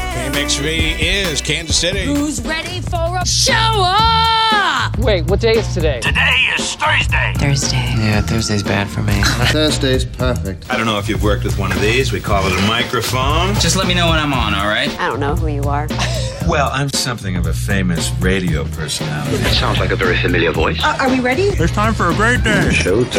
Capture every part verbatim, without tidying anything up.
K M X V is Kansas City. Who's ready for a shower? Wait, what day is today? Today is Thursday. Thursday. Yeah, Thursday's bad for me. Thursday's perfect. I don't know if you've worked with one of these. We call it a microphone. Just let me know when I'm on, all right? I don't know who you are. Well, I'm something of a famous radio personality. That sounds like a very familiar voice. Uh, are we ready? It's time for a great day.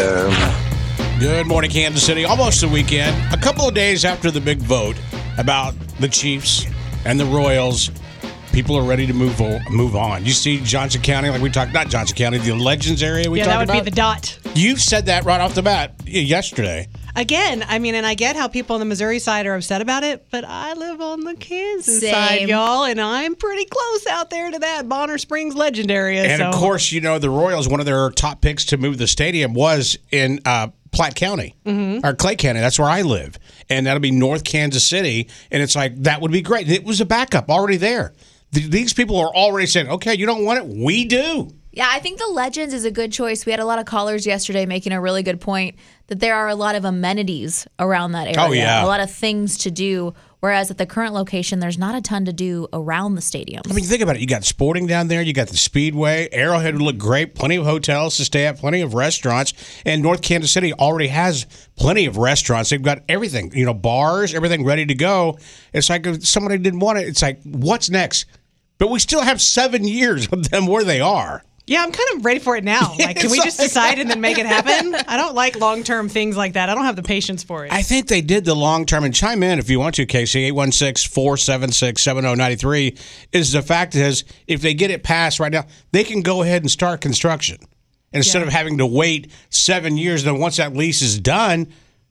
Showtime. Good morning, Kansas City. Almost the weekend. A couple of days after the big vote about the Chiefs and the Royals, people are ready to move on. Move on. You see Johnson County, like we talked, not Johnson County, the Legends area we yeah, talked that would about. be the dot. You said that right off the bat yesterday. Again, I mean, and I get how people on the Missouri side are upset about it, but I live on the Kansas Same. side, y'all, and I'm pretty close out there to that Bonner Springs Legend area. And so. of course, you know, the Royals, one of their top picks to move the stadium was in uh, Platte County, mm-hmm. or Clay County. That's where I live. And that'll be North Kansas City. And it's like, that would be great. It was a backup already there. Th- these people are already saying, okay, you don't want it? We do. Yeah, I think the Legends is a good choice. We had a lot of callers yesterday making a really good point that there are a lot of amenities around that area. Oh, yeah. A lot of things to do, whereas at the current location, there's not a ton to do around the stadium. I mean, think about it. You got sporting down there. You got the Speedway. Arrowhead would look great. Plenty of hotels to stay at. Plenty of restaurants. And North Kansas City already has plenty of restaurants. They've got everything. You know, bars, everything ready to go. It's like if somebody didn't want it, it's like, what's next? But we still have seven years of them where they are. Yeah, I'm kind of ready for it now. Like, can we just decide and then make it happen? I don't like long-term things like that. I don't have the patience for it. I think they did the long-term. And chime in if you want to, Casey. eight one six, four seven six, seven zero nine three is the fact is, if they get it passed right now, they can go ahead and start construction. Instead Yeah. of having to wait seven years, then once that lease is done,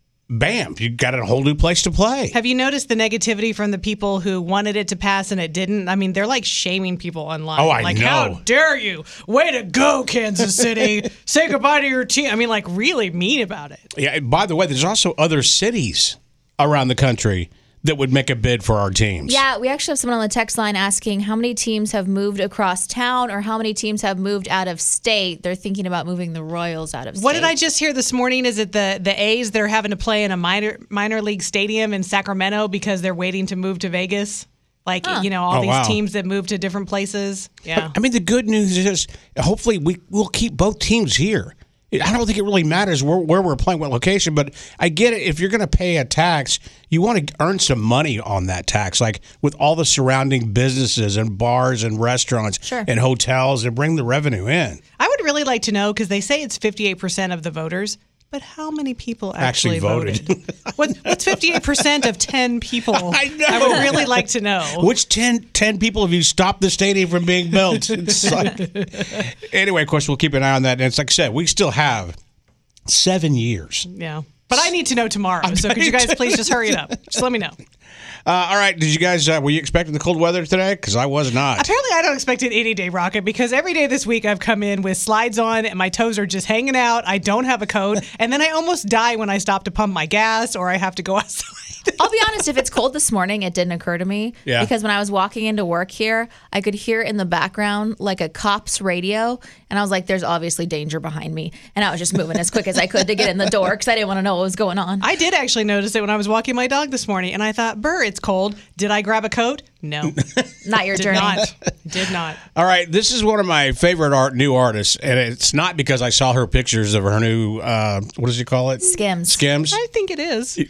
bam, you got a whole new place to play. Have you noticed the negativity from the people who wanted it to pass and it didn't? I mean, they're like shaming people online. Oh, I like, know. How dare you? Way to go, Kansas City. Say goodbye to your team. I mean, like, really mean about it. Yeah. and By the way, there's also other cities around the country that would make a bid for our teams. Yeah, we actually have someone on the text line asking how many teams have moved across town or how many teams have moved out of state. They're thinking about moving the Royals out of state. What did I just hear this morning? Is it the, the A's that are having to play in a minor minor league stadium in Sacramento because they're waiting to move to Vegas? Like, Huh. you know, all Oh, these wow. teams that move to different places. Yeah. I mean, the good news is hopefully we will keep both teams here. I don't think it really matters where, where we're playing, what location, but I get it. If you're going to pay a tax, you want to earn some money on that tax, like with all the surrounding businesses and bars and restaurants Sure. and hotels, and bring the revenue in. I would really like to know, because they say it's fifty-eight percent of the voters, but how many people actually, Actually voted. voted? what, what's fifty-eight percent of ten people? I know. I would really like to know. Which ten, ten people have you stopped the stadium from being built? It's like, anyway, of course, we'll keep an eye on that. And it's like I said, we still have seven years. Yeah. But I need to know tomorrow, so could you guys please just hurry it up? Just let me know. Uh, all right. Did you guys, uh, were you expecting the cold weather today? Because I was not. Apparently, I don't expect it any day, Rocket, because every day this week I've come in with slides on and my toes are just hanging out. I don't have a coat. And then I almost die when I stop to pump my gas or I have to go outside. I'll be honest, if it's cold this morning, it didn't occur to me. Yeah. Because when I was walking into work here, I could hear in the background like a cop's radio. And I was like, there's obviously danger behind me. And I was just moving as quick as I could to get in the door because I didn't want to know what was going on. I did actually notice it when I was walking my dog this morning. And I thought, Burr, it's cold. Did I grab a coat? No. Not your Did journey. not. Did not. All right, this is one of my favorite art new artists, and it's not because I saw her pictures of her new, uh, what does she call it? Skims. Skims. I think it is.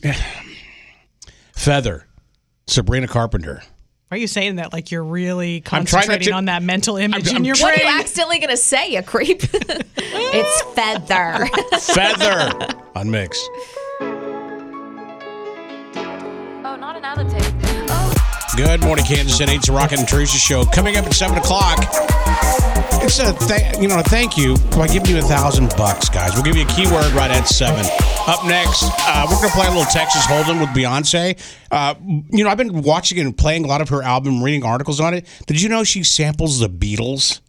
Feather. Sabrina Carpenter. Are you saying that like you're really I'm trying not concentrating to- on that mental image I'm- in I'm your What are brain? you accidentally going to say, you creep? It's feather. Feather on Mix. Oh, not another tape. Good morning, Kansas City. It's the Rocket and Teresa Show. Coming up at seven o'clock. It's a th- you know a thank you by giving you a thousand bucks, guys. We'll give you a keyword right at seven. Up next, uh, we're gonna play a little Texas Hold'em with Beyonce. Uh, you know, I've been watching and playing a lot of her album, reading articles on it. Did you know she samples the Beatles?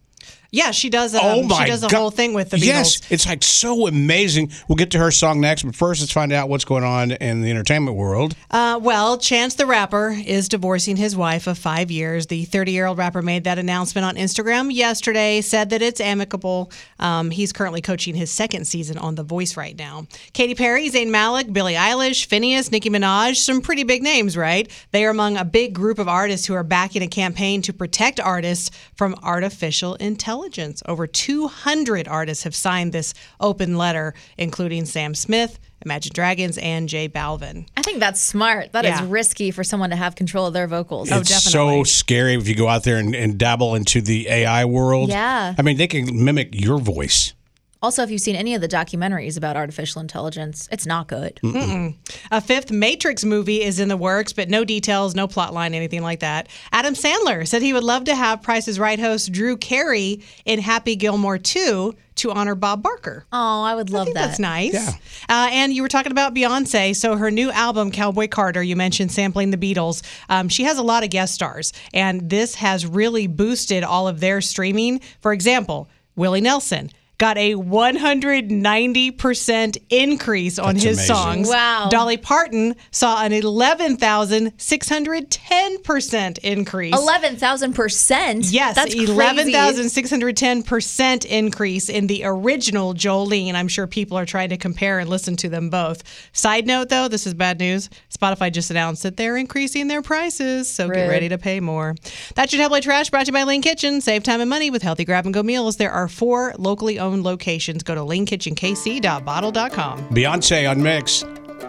Yeah, she does. Um, Oh my She does a God. whole thing with the Beatles. Yes, it's like so amazing. We'll get to her song next, but first let's find out what's going on in the entertainment world. Uh, well, Chance the Rapper is divorcing his wife of five years. The thirty-year-old rapper made that announcement on Instagram yesterday, said that it's amicable. Um, he's currently coaching his second season on The Voice right now. Katy Perry, Zayn Malik, Billie Eilish, Finneas, Nicki Minaj, some pretty big names, right? They are among a big group of artists who are backing a campaign to protect artists from artificial intelligence. Over two hundred artists have signed this open letter, including Sam Smith, Imagine Dragons, and J Balvin. I think that's smart. That is Yeah. risky for someone to have control of their vocals. Oh, It's definitely. so scary if you go out there and, and dabble into the A I world. Yeah. I mean, they can mimic your voice. Also, if you've seen any of the documentaries about artificial intelligence, it's not good. A fifth Matrix movie is in the works, but no details, no plot line, anything like that. Adam Sandler said he would love to have Price is Right host Drew Carey in Happy Gilmore two to honor Bob Barker. Oh, I would love I think that. that's nice. Yeah. Uh, and you were talking about Beyonce. So her new album, Cowboy Carter, you mentioned sampling the Beatles. Um, she has a lot of guest stars, and this has really boosted all of their streaming. For example, Willie Nelson got a one hundred ninety percent increase on That's his amazing. songs. Wow. Dolly Parton saw an eleven thousand six hundred ten percent increase. eleven thousand percent? Yes, That's crazy. eleven thousand six hundred ten percent increase in the original Jolene. I'm sure people are trying to compare and listen to them both. Side note, though, this is bad news. Spotify just announced that they're increasing their prices, so get Rude. ready to pay more. That's your Tabloid Trash, brought to you by Lean Kitchen. Save time and money with healthy grab-and-go meals. There are four locally owned locations. Go to lean kitchen k c dot bottle dot com. Beyonce on Mix.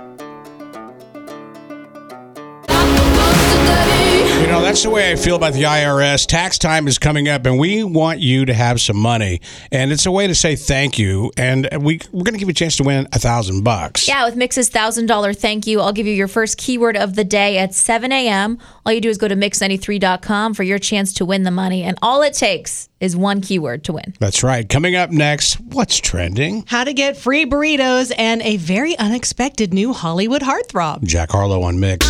You know, that's the way I feel about the I R S. Tax time is coming up, and we want you to have some money. And it's a way to say thank you. And we, we're going to give you a chance to win a thousand bucks. Yeah, with Mix's one thousand dollars thank you, I'll give you your first keyword of the day at seven a.m. All you do is go to mix ninety-three dot com for your chance to win the money. And all it takes is one keyword to win. That's right. Coming up next, what's trending? How to get free burritos and a very unexpected new Hollywood heartthrob. Jack Harlow on Mix.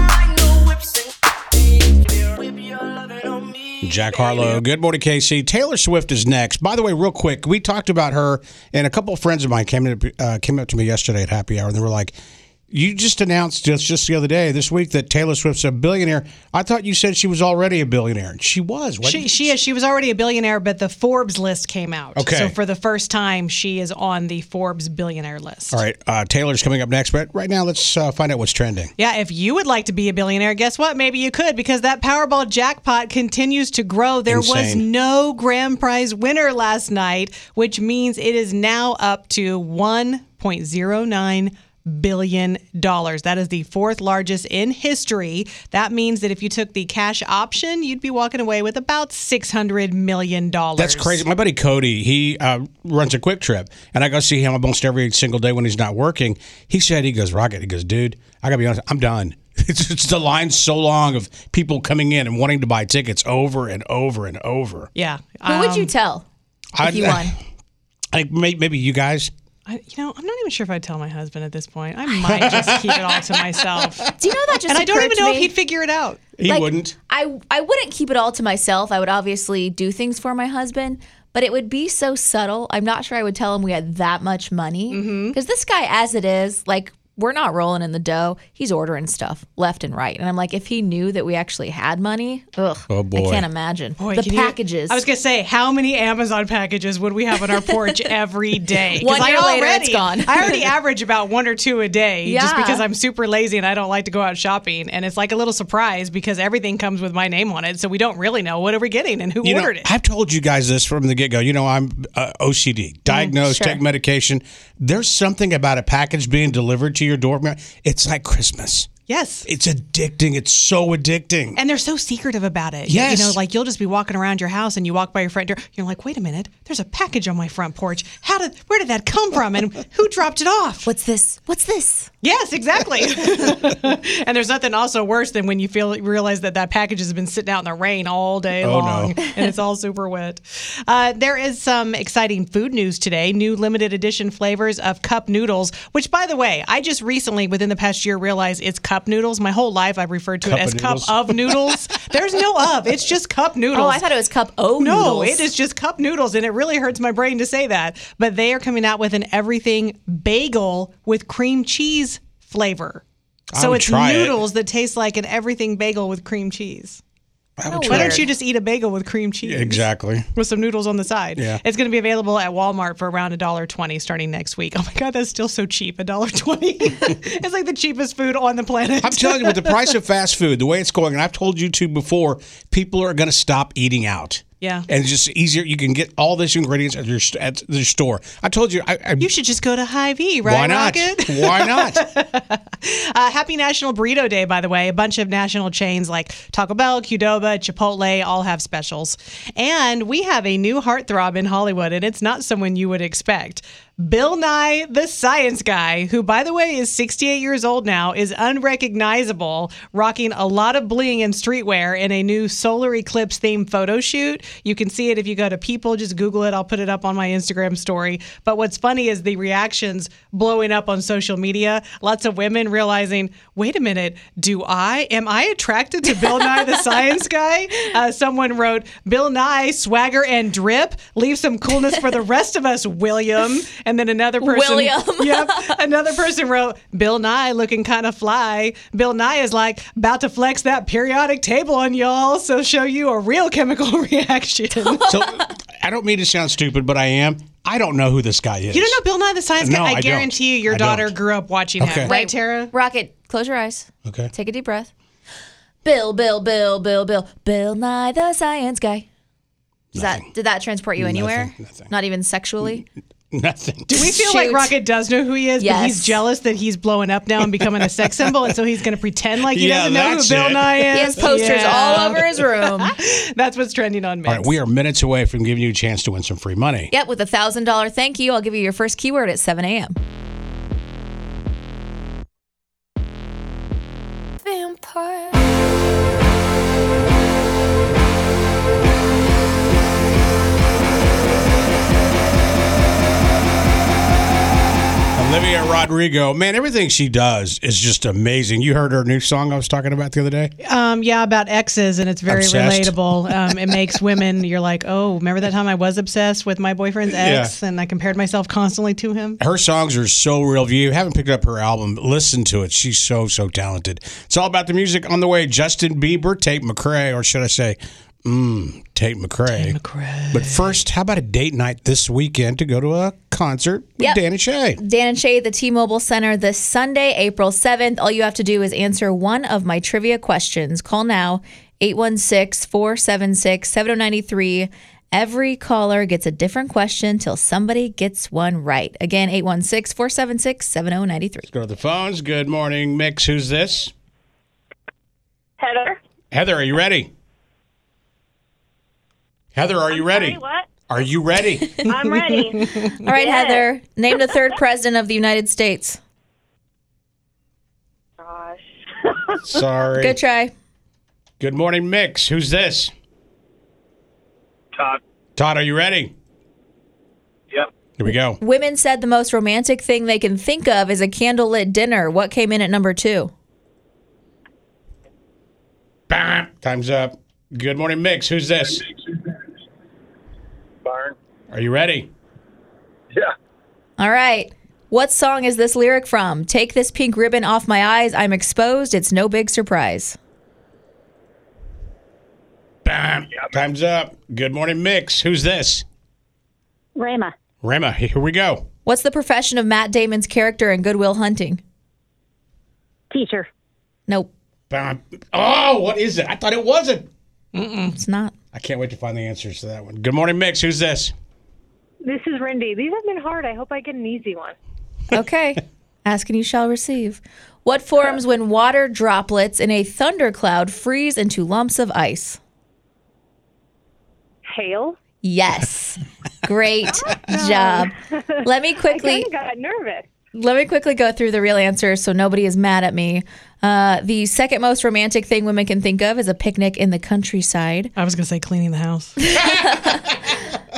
Jack Harlow. Good morning, K C. Taylor Swift is next. By the way, real quick, we talked about her, and a couple of friends of mine came up, uh, came up to me yesterday at Happy Hour, and they were like, you just announced just, just the other day, this week, that Taylor Swift's a billionaire. I thought you said she was already a billionaire. And she was. wasn't She she is. She was already a billionaire, but the Forbes list came out. Okay. So for the first time, she is on the Forbes billionaire list. All right. Uh, Taylor's coming up next, but right now, let's uh, find out what's trending. Yeah, if you would like to be a billionaire, guess what? Maybe you could, because that Powerball jackpot continues to grow. There was Insane. no grand prize winner last night, which means it is now up to one point zero nine billion dollars. That is the fourth largest in history. That means that if you took the cash option, you'd be walking away with about six hundred million dollars. That's crazy. My buddy Cody, he uh, runs a Quick Trip, and I go see him almost every single day when he's not working. He said, he goes, Rocket, he goes, dude, I got to be honest, I'm done. It's just the line's so long of people coming in and wanting to buy tickets over and over and over. Yeah. Who would you Um, tell if I'd- you won? I, may- maybe you guys. I, you know, I'm not even sure if I'd tell my husband at this point. I might just keep it all to myself. Do you know that just And I don't occurred even to know me? if he'd figure it out. He Like, wouldn't. I I wouldn't keep it all to myself. I would obviously do things for my husband, but it would be so subtle. I'm not sure I would tell him we had that much money because this guy, as it is, like we're not rolling in the dough. He's ordering stuff left and right, and I'm like, if he knew that we actually had money, ugh, Oh, boy. I can't imagine Boy, the can you- packages. I was going to say, how many Amazon packages would we have on our porch every day? 'Cause One I year later, already, it's gone. I already average about one or two a day just Yeah. because I'm super lazy and I don't like to go out shopping. And it's like a little surprise because everything comes with my name on it. So we don't really know what are we getting and who You know, ordered it. I've told you guys this from the get-go. You know, I'm uh, O C D, diagnosed, sure. take medication. There's something about a package being delivered to your door. It's like Christmas. Yes. It's addicting. It's so addicting. And they're so secretive about it. Yes. You know, like you'll just be walking around your house and you walk by your front door. You're like, wait a minute, there's a package on my front porch. How did, where did that come from? And who dropped it off? What's this? What's this? Yes, exactly. And there's nothing also worse than when you feel realize that that package has been sitting out in the rain all day Oh, long no. and it's all super wet. Uh, there is some exciting food news today. New limited edition flavors of cup noodles, which, by the way, I just recently, within the past year, realized it's cup cup noodles. My whole life I've referred to Cup it as of cup noodles? of noodles. There's no of. It's just cup noodles. Oh, I thought it was cup O No, noodles. it is just cup noodles, and it really hurts my brain to say that. But they are coming out with an everything bagel with cream cheese flavor. I So would it's try it. noodles that taste like an everything bagel with cream cheese. I would Oh, try Why weird. don't you just eat a bagel with cream cheese? it. Exactly. With some noodles on the side. Yeah. It's going to be available at Walmart for around one dollar twenty starting next week. Oh my God, that's still so cheap. one dollar twenty. It's like the cheapest food on the planet. I'm telling you, with the price of fast food, the way it's going, and I've told you too before, people are going to stop eating out. Yeah. And it's just easier. You can get all these ingredients at your st- at the store. I told you. I, I, You should just go to Hy-Vee, right, why not? Rocket? Why not? Uh, happy National Burrito Day, by the way. A bunch of national chains like Taco Bell, Qdoba, Chipotle all have specials. And we have a new heartthrob in Hollywood, and it's not someone you would expect. Bill Nye, the science guy, who, by the way, is sixty-eight years old now, is unrecognizable, rocking a lot of bling and streetwear in a new solar eclipse themed photo shoot. You can see it if you go to People. Just Google it. I'll put it up on my Instagram story. But what's funny is the reactions blowing up on social media. Lots of women realizing, wait a minute, do I? Am I attracted to Bill Nye, the science guy? Uh, someone wrote, Bill Nye, swagger and drip. Leave some coolness for the rest of us, William. And then another person, William. yep, another person wrote, Bill Nye looking kind of fly. Bill Nye is like about to flex that periodic table on y'all, so show you a real chemical reaction. So I don't mean to sound stupid, but I am. I don't know who this guy is. You don't know Bill Nye the Science No, Guy? I I don't. guarantee you your I daughter don't. grew up watching Okay. him. Right, Tara? Rocket, close your eyes. Okay. Take a deep breath. Bill, Bill, Bill, Bill, Bill, Bill Nye the science guy. Does Nothing. that did that transport you anywhere? Nothing, nothing. Not even sexually? Nothing. Do we feel Shoot. like Rocket does know who he is, but Yes. he's jealous that he's blowing up now and becoming a sex symbol, and so he's going to pretend like he Yeah, doesn't know who that's Bill it. Nye is? He has posters Yeah. all over his room. That's what's trending on Mix. All right, we are minutes away from giving you a chance to win some free money. Yep, with a one thousand dollars thank you, I'll give you your first keyword at seven a.m. Vampire. Olivia Rodrigo, man, everything she does is just amazing. You heard her new song I was talking about the other day? Um, yeah, about exes, and it's very Obsessed. relatable. Um, it makes women, you're like, oh, remember that time I was obsessed with my boyfriend's ex, Yeah. and I compared myself constantly to him? Her songs are so real. If you haven't picked up her album, listen to it. She's so, so talented. It's all about the music on the way. Justin Bieber, Tate McRae, or should I say, mm, Tate McRae. McRae. But first, how about a date night this weekend to go to a concert with Yep. Dan and Shay? Dan and Shay at the T-Mobile Center this Sunday, April seventh. All you have to do is answer one of my trivia questions. Call now, eight one six, four seven six, seven zero nine three. Every caller gets a different question till somebody gets one right. Again, eight one six, four seven six, seven zero nine three. Go to the phones. Good morning, Mix. Who's this? Heather. Heather, are you ready? Heather, are you ready? Sorry, what? Are you ready? I'm ready. All right, Yes. Heather, name the third president of the United States. Gosh. Sorry. Good try. Good morning, Mix. Who's this? Todd. Todd, are you ready? Yep. Here we go. Women said the most romantic thing they can think of is a candlelit dinner. What came in at number two? Bam. Time's up. Good morning, Mix. Who's this? Byron. Are you ready? Yeah. All right. What song is this lyric from? Take this pink ribbon off my eyes. I'm exposed. It's no big surprise. Bam. Time's up. Good morning, Mix. Who's this? Rama. Rema. Here we go. What's the profession of Matt Damon's character in Good Will Hunting? Teacher. Nope, Bam. Oh, what is it? I thought it wasn't. it's not. I can't wait to find the answers to that one. Good morning, Mix. Who's this? This is Rindy. These have been hard. I hope I get an easy one. Okay. Ask and you shall receive. What forms when water droplets in a thundercloud freeze into lumps of ice? Hail. Yes. Great job. Let me I quickly kind of got nervous. let me quickly go through the real answers so nobody is mad at me. Uh, the second most romantic thing women can think of is a picnic in the countryside. I was going to say cleaning the house.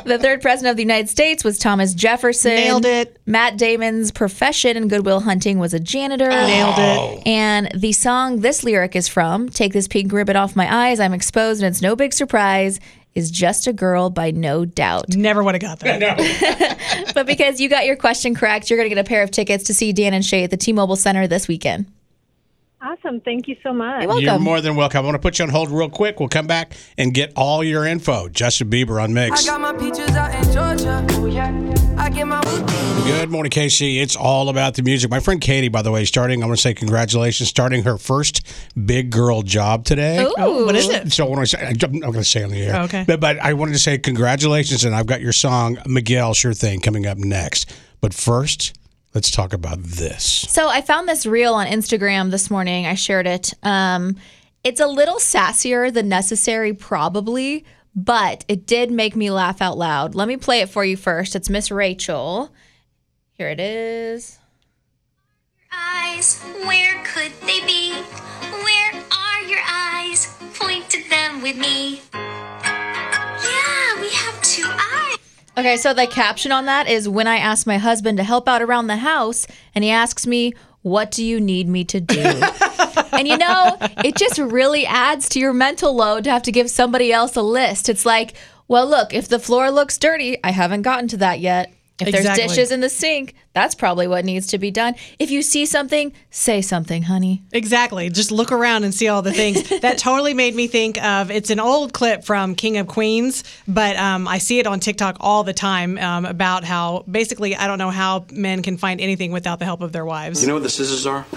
The third president of the United States was Thomas Jefferson. Nailed it. Matt Damon's profession in Good Will Hunting was a janitor. Nailed it. And the song this lyric is from, Take This Pink Ribbon Off My Eyes, I'm Exposed and It's No Big Surprise, is Just a Girl by No Doubt. Never would have got that. But because you got your question correct, you're going to get a pair of tickets to see Dan and Shay at the T-Mobile Center this weekend. Awesome. Thank you so much. You're welcome. You're more than welcome. I want to put you on hold real quick. We'll come back and get all your info. Justin Bieber on Mix. I got my peaches out in Georgia. Oh, yeah. I get my... Good morning, K C. It's all about the music. My friend Katie, by the way, starting, I want to say congratulations, starting her first big girl job today. Ooh. Oh, what is it? So when I say, I'm not going to say on the air. Oh, okay. But, but I wanted to say congratulations, and I've got your song, Miguel, Sure Thing, coming up next. But first, let's talk about this. So I found this reel on Instagram this morning. I shared it. Um, it's a little sassier than necessary, probably, but it did make me laugh out loud. Let me play it for you first. It's Miss Rachel. Here it is. Eyes, where could they be? Where are your eyes? Point to them with me. Yeah, we have two eyes. Okay, so the caption on that is when I ask my husband to help out around the house and he asks me, what do you need me to do? And you know, it just really adds to your mental load to have to give somebody else a list. It's like, well, look, if the floor looks dirty, I haven't gotten to that yet. If there's Exactly. dishes in the sink, that's probably what needs to be done. If you see something, say something, honey. Exactly. Just look around and see all the things. That totally made me think of, it's an old clip from King of Queens, but um, I see it on TikTok all the time um, about how basically I don't know how men can find anything without the help of their wives. You know what the scissors are?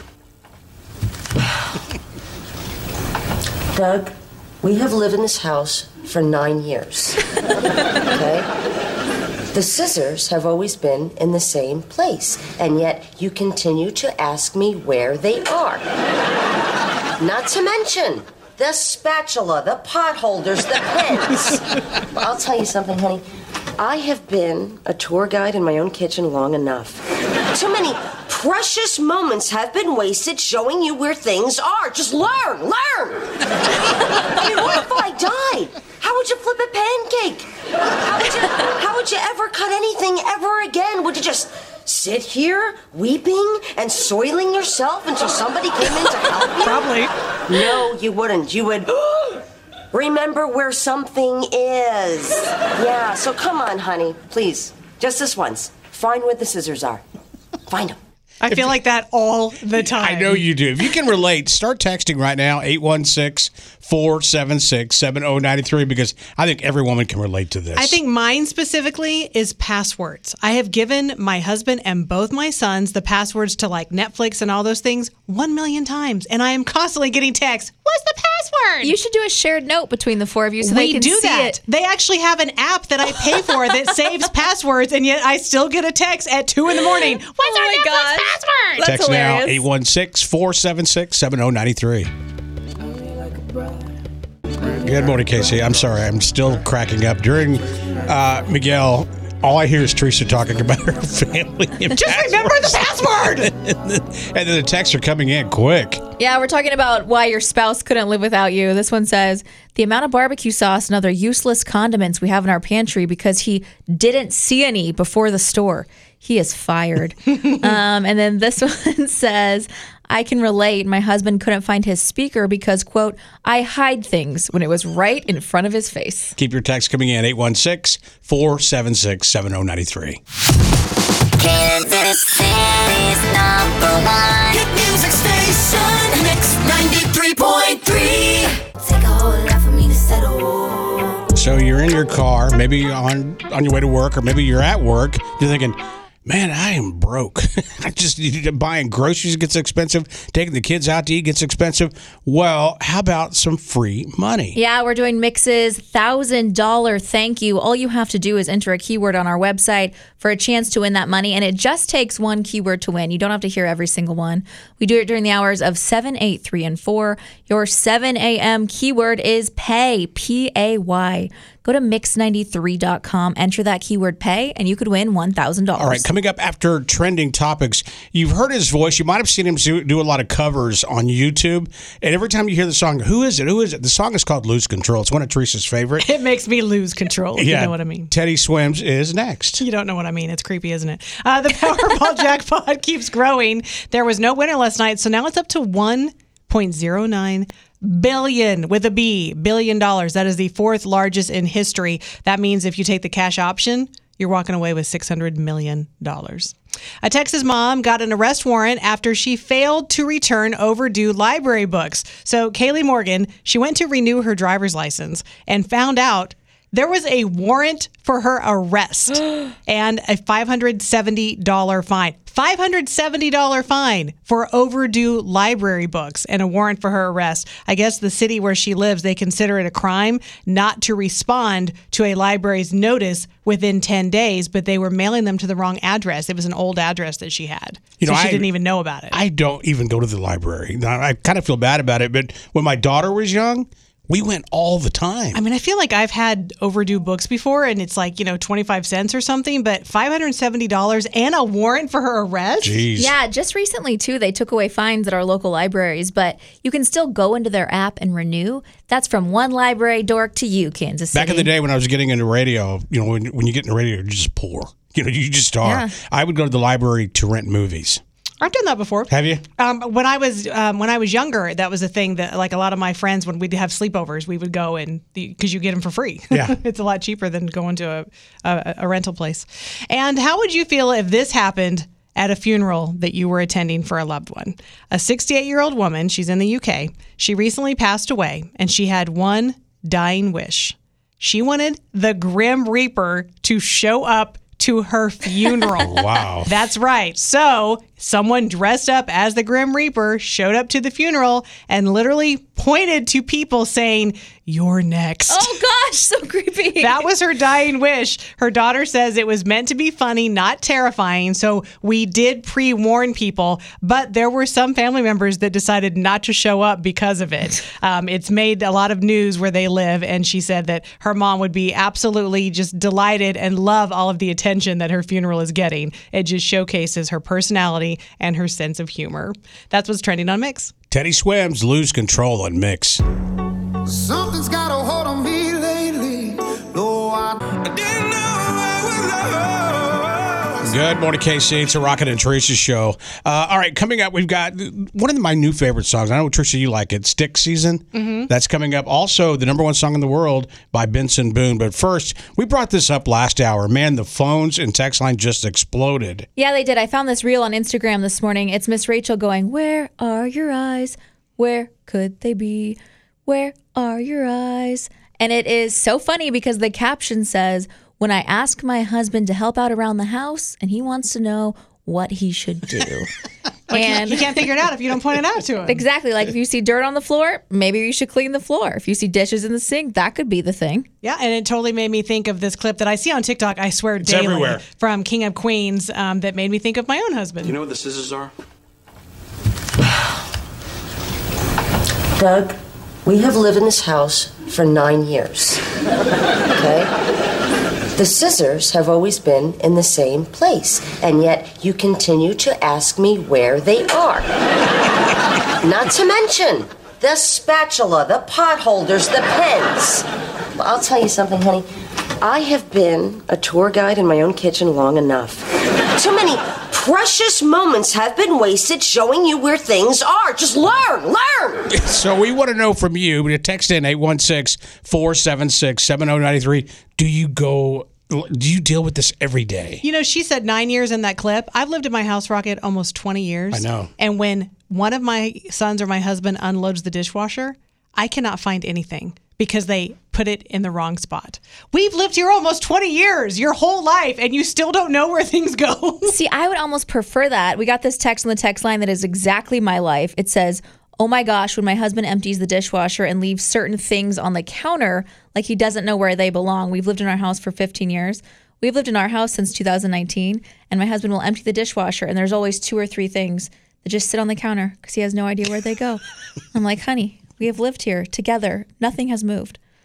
Doug, we have lived in this house for nine years. Okay? The scissors have always been in the same place, and yet you continue to ask me where they are. Not to mention the spatula, the pot holders, the pens. I'll tell you something, honey. I have been a tour guide in my own kitchen long enough. Too many precious moments have been wasted showing you where things are. Just learn, learn. I mean, what if I died? How would you flip a pancake? How would you, how would you ever cut anything ever again? Would you just sit here weeping and soiling yourself until somebody came in to help you? Probably. No, you wouldn't. You would remember where something is. Yeah, so come on, honey. Please, just this once. Find where the scissors are. Find them. I feel like that all the time. I know you do. If you can relate, start texting right now, eight one six, four seven six, seven oh nine three, because I think every woman can relate to this. I think mine specifically is passwords. I have given my husband and both my sons the passwords to like Netflix and all those things one million times, and I am constantly getting texts. What's the password? You should do a shared note between the four of you so they we can do see that. it. They actually have an app that I pay for that saves passwords, and yet I still get a text at two in the morning. What's Oh our my Netflix gosh. password? That's Text now, hilarious. eight one six, four seven six, seven oh nine three. Good morning, Casey. I'm sorry. I'm still cracking up. During uh, Miguel, all I hear is Teresa talking about her family. And Just password. remember the password. and, then, and then the texts are coming in quick. Yeah, we're talking about why your spouse couldn't live without you. This one says, the amount of barbecue sauce and other useless condiments we have in our pantry because he didn't see any before the store. He is fired. um, and then this one says, I can relate. My husband couldn't find his speaker because, quote, I hide things when it was right in front of his face. Keep your text coming in, eight one six, four seven six, seven oh nine three. Kansas City's number one hit music station, Mix ninety-three point three. Take a whole lot for me to settle. So you're in your car, maybe on, on your way to work, or maybe you're at work. You're thinking, man, I am broke. I just buying groceries gets expensive. Taking the kids out to eat gets expensive. Well, how about some free money? Yeah, we're doing Mix's one thousand dollars thank you. All you have to do is enter a keyword on our website for a chance to win that money, and it just takes one keyword to win. You don't have to hear every single one. We do it during the hours of seven, eight, three, and four. Your seven a.m. keyword is pay, P A Y. Go to mix ninety-three dot com, enter that keyword pay, and you could win one thousand dollars. All right, coming up after trending topics, you've heard his voice. You might have seen him do, do a lot of covers on YouTube. And every time you hear the song, who is it? Who is it? The song is called Lose Control. It's one of Teresa's favorite. It makes me lose control, if yeah, you know what I mean. Teddy Swims is next. You don't know what I mean. It's creepy, isn't it? Uh, the Powerball jackpot keeps growing. There was no winner last night, so now it's up to one point zero nine billion with a B, billion dollars. That is the fourth largest in history. That means if you take the cash option, you're walking away with six hundred million dollars. A Texas mom got an arrest warrant after she failed to return overdue library books. So Kaylee Morgan, she went to renew her driver's license and found out there was a warrant for her arrest and a five hundred seventy dollars fine. five hundred seventy dollars fine for overdue library books and a warrant for her arrest. I guess the city where she lives, they consider it a crime not to respond to a library's notice within ten days, but they were mailing them to the wrong address. It was an old address that she had. You so know, she I, didn't even know about it. I don't even go to the library. Now, I kind of feel bad about it, but when my daughter was young, we went all the time. I mean, I feel like I've had overdue books before, and it's like, you know, twenty-five cents or something, but five hundred seventy dollars and a warrant for her arrest? Jeez. Yeah, just recently, too, they took away fines at our local libraries, but you can still go into their app and renew. That's from one library dork to you, Kansas City. Back in the day when I was getting into radio, you know, when, when you get into radio, you're just poor. You know, you just are. Yeah. I would go to the library to rent movies. I've done that before. Have you? Um, when I was um, when I was younger, that was a thing that, like, a lot of my friends, when we'd have sleepovers, we would go and because you get them for free. Yeah, it's a lot cheaper than going to a, a a rental place. And how would you feel if this happened at a funeral that you were attending for a loved one? A sixty-eight-year-old woman, she's in the U K. She recently passed away, and she had one dying wish. She wanted the Grim Reaper to show up to her funeral. Wow. That's right. So someone dressed up as the Grim Reaper showed up to the funeral and literally pointed to people saying, "You're next." Oh, gosh, so creepy. That was her dying wish. Her daughter says it was meant to be funny, not terrifying. So we did pre-warn people, but there were some family members that decided not to show up because of it. Um, it's made a lot of news where they live, and she said that her mom would be absolutely just delighted and love all of the attention that her funeral is getting. It just showcases her personality and her sense of humor. That's what's trending on Mix. Teddy Swims, Lose Control on Mix. Something's got a hold on me lately. Though I didn't know I was lost. Good morning, K C. It's a Rocket and Teresa show. Uh, all right, coming up, we've got one of my new favorite songs. I know, Teresa, you like it. Stick Season. Mm-hmm. That's coming up. Also, the number one song in the world by Benson Boone. But first, we brought this up last hour. Man, the phones and text line just exploded. Yeah, they did. I found this reel on Instagram this morning. It's Miss Rachel going, "Where are your eyes? Where could they be? Where are your eyes?" And it is so funny because the caption says, "When I ask my husband to help out around the house and he wants to know what he should do." And you can't figure it out if you don't point it out to him. Exactly. Like if you see dirt on the floor, maybe you should clean the floor. If you see dishes in the sink, that could be the thing. Yeah, and it totally made me think of this clip that I see on TikTok, I swear, It's daily, everywhere. from King of Queens, um, that made me think of my own husband. You know what the scissors are? Doug, we have lived in this house for nine years. Okay? The scissors have always been in the same place, and yet you continue to ask me where they are. Not to mention the spatula, the pot holders, the pens. Well, I'll tell you something, honey. I have been a tour guide in my own kitchen long enough. Too many precious moments have been wasted showing you where things are. Just learn, learn. So we want to know from you. We text in eight one six, four seven six, seven zero nine three. Do you go, do you deal with this every day? You know, she said nine years in that clip. I've lived in my house, Rocket, almost twenty years. I know. And when one of my sons or my husband unloads the dishwasher, I cannot find anything because they put it in the wrong spot. We've lived here almost twenty years, your whole life, and you still don't know where things go. See, I would almost prefer that. We got this text on the text line that is exactly my life. It says, "Oh my gosh, when my husband empties the dishwasher and leaves certain things on the counter, like he doesn't know where they belong." We've lived in our house for fifteen years. We've lived in our house since two thousand nineteen, and my husband will empty the dishwasher, and there's always two or three things that just sit on the counter because he has no idea where they go. I'm like, honey, we have lived here together. Nothing has moved.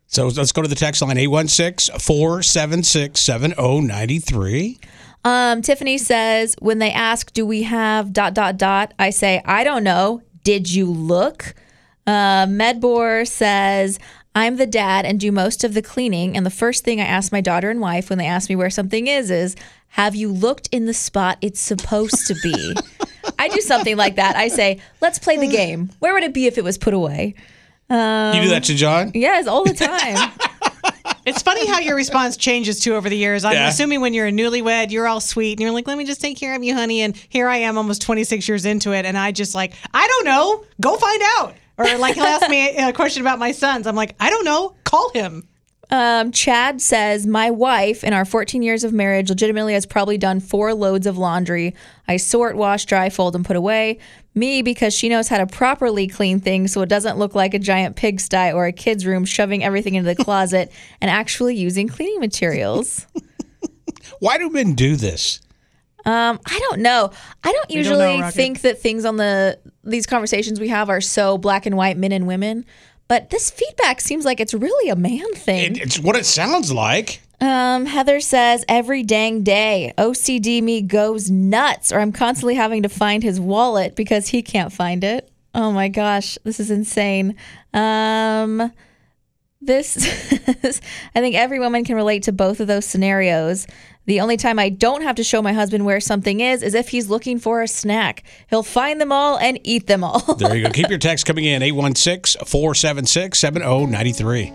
So let's go to the text line, eight one six, four seven six, seven oh nine three. Um, Tiffany says, when they ask, do we have dot, dot, dot, I say, I don't know. Did you look? Uh, Medbor says, I'm the dad and do most of the cleaning. And the first thing I ask my daughter and wife when they ask me where something is, is, have you looked in the spot it's supposed to be? I do something like that. I say, let's play the game. Where would it be if it was put away? Um, you do that to John? Yes, all the time. It's funny how your response changes too over the years. I'm Yeah. assuming when you're a newlywed, you're all sweet and you're like, let me just take care of you, honey. And here I am almost twenty-six years into it. And I just like, I don't know. Go find out. Or like he'll ask me a question about my sons. I'm like, I don't know. Call him. Um, Chad says, my wife in our fourteen years of marriage legitimately has probably done four loads of laundry. I sort, wash, dry, fold, and put away. Me, because she knows how to properly clean things so it doesn't look like a giant pigsty or a kid's room shoving everything into the closet and actually using cleaning materials. Why do men do this? Um, I don't know. I don't We don't usually know, Rocket. think that things on the these conversations we have are so black and white, men and women. But this feedback seems like it's really a man thing. It, it's what it sounds like. Um, Heather says, every dang day, O C D me goes nuts, or I'm constantly having to find his wallet because he can't find it. Oh my gosh, this is insane. Um, this, I think every woman can relate to both of those scenarios. The only time I don't have to show my husband where something is, is if he's looking for a snack. He'll find them all and eat them all. There you go. Keep your text coming in, eight one six, four seven six, seven oh nine three.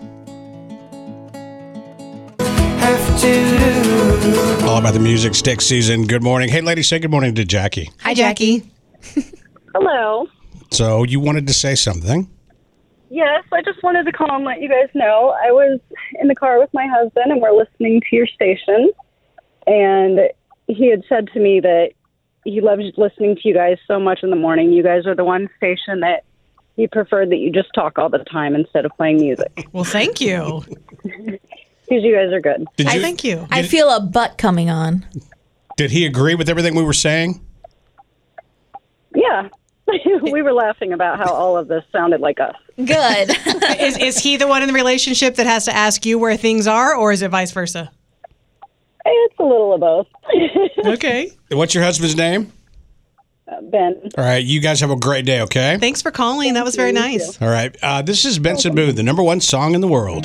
All about the music stick season. Good morning. Hey, ladies, say good morning to Jackie. Hi, Jackie. Hello. So you wanted to say something. Yes, I just wanted to call and let you guys know I was in the car with my husband and we're listening to your station. And he had said to me that he loves listening to you guys so much in the morning. You guys are the one station that he preferred that you just talk all the time instead of playing music. Well, thank you. Because you guys are good. Did I you, thank you. I feel a butt coming on. Did he agree with everything we were saying? Yeah. We were laughing about how all of this sounded like us. Good. is, is he the one in the relationship that has to ask you where things are, or is it vice versa? It's a little of both. Okay. What's your husband's name? Uh, Ben. All right. You guys have a great day, okay? Thanks for calling. That was very nice. All right. Uh, this is Benson Boone, the number one song in the world.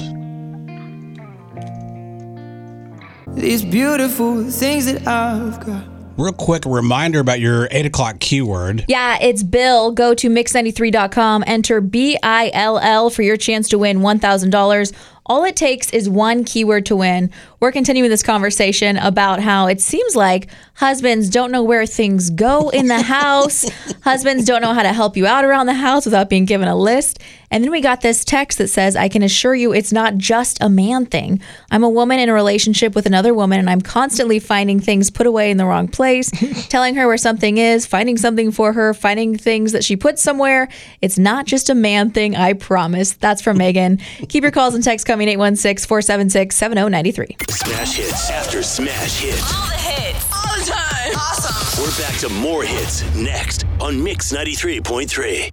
These beautiful things that I've got. Real quick reminder about your eight o'clock keyword. Yeah, it's Bill. Go to mix ninety-three dot com, enter B I L L for your chance to win one thousand dollars. All it takes is one keyword to win. We're continuing this conversation about how it seems like husbands don't know where things go in the house. Husbands don't know how to help you out around the house without being given a list. And then we got this text that says, I can assure you it's not just a man thing. I'm a woman in a relationship with another woman, and I'm constantly finding things put away in the wrong place, telling her where something is, finding something for her, finding things that she put somewhere. It's not just a man thing, I promise. That's from Megan. Keep your calls and texts coming, eight one six, four seven six, seven oh nine three. Smash hits after smash hits. All the hits. All the time. Awesome. We're back to more hits next on Mix ninety-three point three.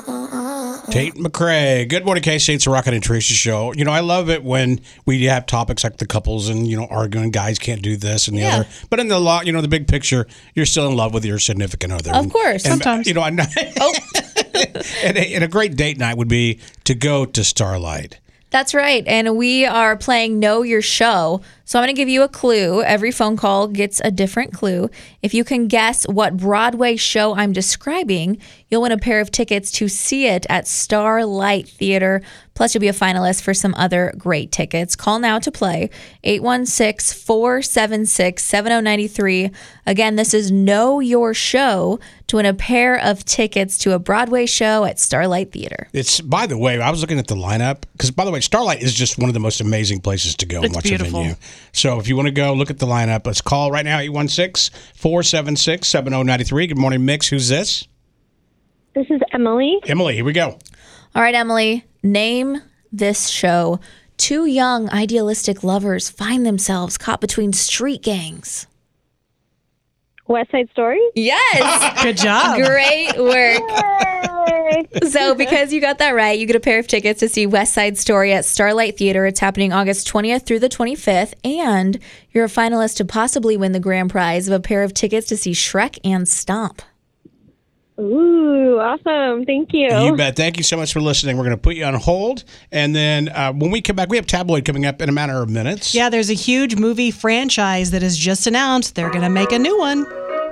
Tate McRae. Good morning, K C. It's a Rocket and Teresa show. You know, I love it when we have topics like the couples and, you know, arguing, guys can't do this and the Yeah. other. But in the law, you know, the big picture, you're still in love with your significant other. Of course. And, Sometimes. You know, I'm not, Oh, and, a, and a great date night would be to go to Starlight. that's right. And we are playing Know Your Show. So I'm going to give you a clue. Every phone call gets a different clue. If you can guess what Broadway show I'm describing, you'll win a pair of tickets to see it at Starlight Theater. Plus, you'll be a finalist for some other great tickets. Call now to play, eight one six, four seven six, seven oh nine three. Again, this is Know Your Show to win a pair of tickets to a Broadway show at Starlight Theater. It's, by the way, I was looking at the lineup because, by the way, Starlight is just one of the most amazing places to go and It's watch beautiful. a venue. So if you want to go, look at the lineup. Let's call right now, eight one six, four seven six, seven oh nine three. Good morning, Mix. Who's this? This is Emily. Emily, here we go. All right, Emily, name this show. Two young, idealistic lovers find themselves caught between street gangs. West Side Story? Yes. Good job. Great work. So because you got that right, you get a pair of tickets to see West Side Story at Starlight Theater. It's happening August twentieth through the twenty-fifth. And you're a finalist to possibly win the grand prize of a pair of tickets to see Shrek and Stomp. Ooh, awesome. Thank you. You bet. Thank you so much for listening. We're going to put you on hold. And then uh, when we come back, we have Tabloid coming up in a matter of minutes. Yeah, there's a huge movie franchise that is just announced. They're going to make a new one.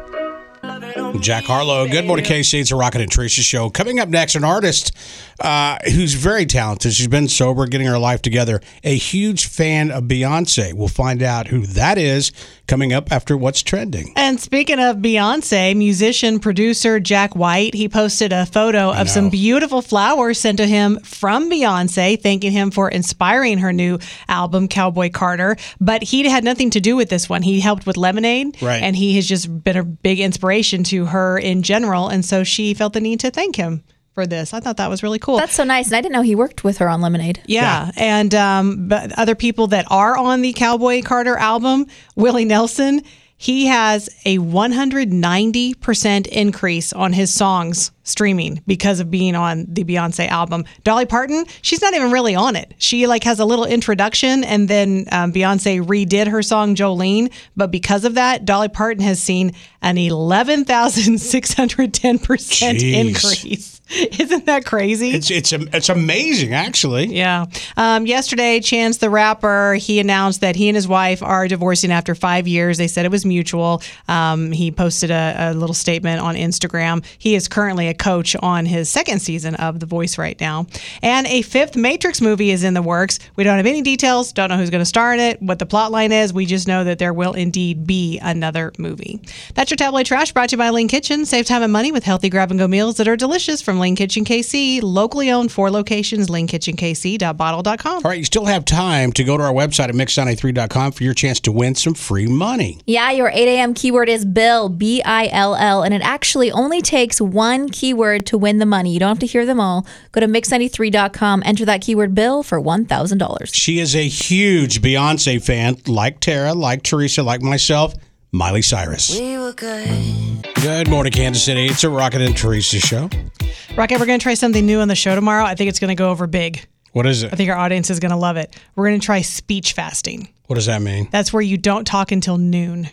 Jack Harlow. Good morning, K C. It's a Rocket and Teresa show. Coming up next, an artist uh, who's very talented. She's been sober, getting her life together. A huge fan of Beyonce. We'll find out who that is coming up after What's Trending. And speaking of Beyonce, musician, producer Jack White, he posted a photo of some beautiful flowers sent to him from Beyonce, thanking him for inspiring her new album, Cowboy Carter. But he had nothing to do with this one. He helped with Lemonade, right. And he has just been a big inspiration to her in general. And so she felt the need to thank him for this. I thought that was really cool. That's so nice. And I didn't know he worked with her on Lemonade. Yeah. Yeah. And um, but other people that are on the Cowboy Carter album, Willie Nelson, he has a one hundred ninety percent increase on his songs streaming because of being on the Beyonce album. Dolly Parton, she's not even really on it. She like has a little introduction, and then um, Beyonce redid her song Jolene. But because of that, Dolly Parton has seen an eleven thousand six hundred ten percent Jeez. increase. Isn't that crazy? It's it's it's amazing, actually. Yeah. Um, yesterday, Chance the Rapper, he announced that he and his wife are divorcing after five years. They said it was mutual. Um, he posted a, a little statement on Instagram. He is currently a coach on his second season of The Voice right now. And a fifth Matrix movie is in the works. We don't have any details, don't know who's going to star in it, what the plot line is. We just know that there will indeed be another movie. That's your Tabloid Trash, brought to you by Lean Kitchen. Save time and money with healthy grab-and-go meals that are delicious from Lean Kitchen K C. Locally owned, four locations, lean kitchen k c dot bottle dot com. All right, you still have time to go to our website at mix ninety-three dot com for your chance to win some free money. Yeah, your eight a.m. keyword is Bill, B I L L, and it actually only takes one keyword to win the money. You don't have to hear them all. Go to mix ninety-three dot com, enter that keyword Bill for one thousand dollars. She is a huge Beyonce fan, like Tara, like Teresa, like myself, Miley Cyrus. We were good. Good morning, Kansas City. It's a Rocket and Teresa show. Rocket, we're going to try something new on the show tomorrow. I think it's going to go over big. What is it? I think our audience is going to love it. We're going to try speech fasting. What does that mean? That's where you don't talk until noon.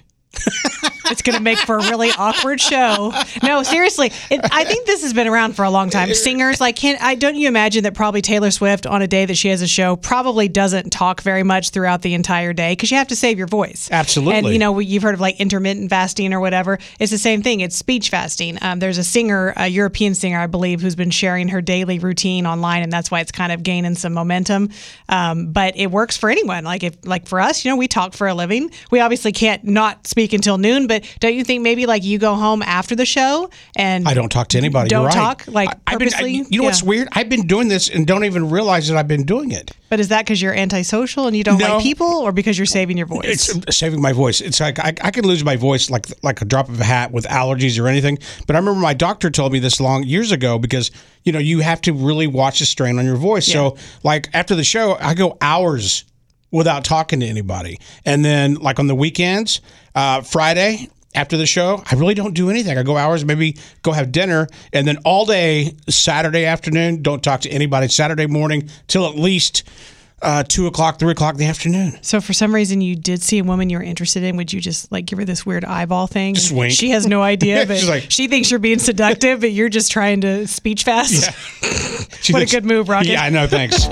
It's going to make for a really awkward show. No, seriously. It, I think this has been around for a long time. Singers, like, can I don't you imagine that probably Taylor Swift on a day that she has a show probably doesn't talk very much throughout the entire day because you have to save your voice. Absolutely. And, you know, you've heard of like intermittent fasting or whatever. It's the same thing. It's speech fasting. Um, there's a singer, a European singer, I believe, who's been sharing her daily routine online, and that's why it's kind of gaining some momentum. Um, but it works for anyone. Like, if, like for us, you know, we talk for a living. We obviously can't not speak until noon, but don't you think maybe like you go home after the show and I don't talk to anybody. Don't You're right. talk like I, I've been, I, purposely. you know Yeah. what's weird? I've been doing this and don't even realize that I've been doing it. But is that because you're antisocial and you don't No. like people, or because you're saving your voice? It's saving my voice. It's like I, I could lose my voice like like a drop of a hat with allergies or anything. But I remember my doctor told me this long years ago because you know you have to really watch the strain on your voice. Yeah. So like after the show, I go hours without talking to anybody, and then like on the weekends, uh, Friday. After the show, I really don't do anything. I go hours, maybe go have dinner, and then all day Saturday afternoon, don't talk to anybody. Saturday morning till at least uh, two o'clock, three o'clock in the afternoon. So for some reason you did see a woman you were interested in, would you just like give her this weird eyeball thing? Just wink. She has no idea, but She's like- she thinks you're being seductive, but you're just trying to speech fast. Yeah. She What a thinks- good move, Rocket. Yeah, I know. Thanks.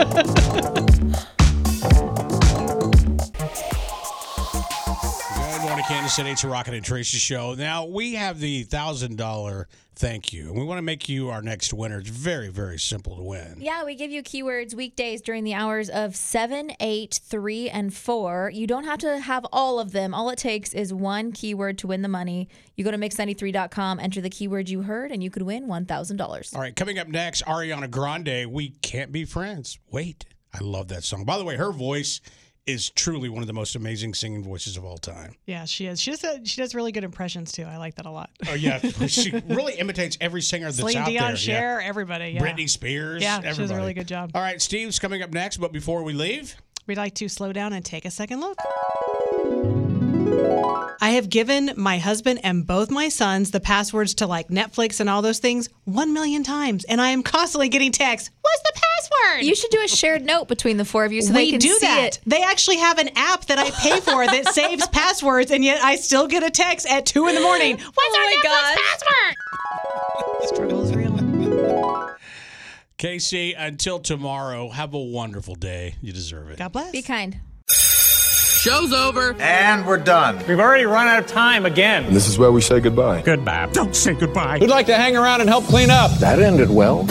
Good morning, Kansas City. It's a Rocket and Tracy show. Now, we have the one thousand dollars thank you, and we want to make you our next winner. It's very, very simple to win. Yeah, we give you keywords weekdays during the hours of seven, eight, three, and four. You don't have to have all of them. All it takes is one keyword to win the money. You go to mix ninety-three dot com, enter the keyword you heard, and you could win one thousand dollars. All right, coming up next, Ariana Grande, We Can't Be Friends. Wait, I love that song. By the way, her voice is truly one of the most amazing singing voices of all time. Yeah, she is. She does. A, she does really good impressions too. I like that a lot. Oh yeah, she really imitates every singer that's Celine out Dion, there. Cher, yeah. everybody. Yeah. Britney Spears. Yeah, everybody. she does a really good job. All right, Steve's coming up next, but before we leave, we'd like to slow down and take a second look. I have given my husband and both my sons the passwords to like Netflix and all those things one million times, and I am constantly getting texts. What's the password? You should do a shared note between the four of you so we they can do see that. it. They actually have an app that I pay for that saves passwords, and yet I still get a text at two in the morning. What's Oh our my Netflix gosh. password? Struggle is real. Casey, until tomorrow, have a wonderful day. You deserve it. God bless. Be kind. Show's over. And we're done. We've already run out of time again. And this is where we say goodbye. Goodbye. Don't say goodbye. Who'd like to hang around and help clean up? That ended well.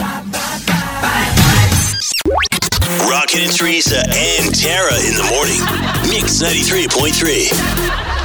Rocket and Teresa and Tara in the morning. Mix ninety-three point three.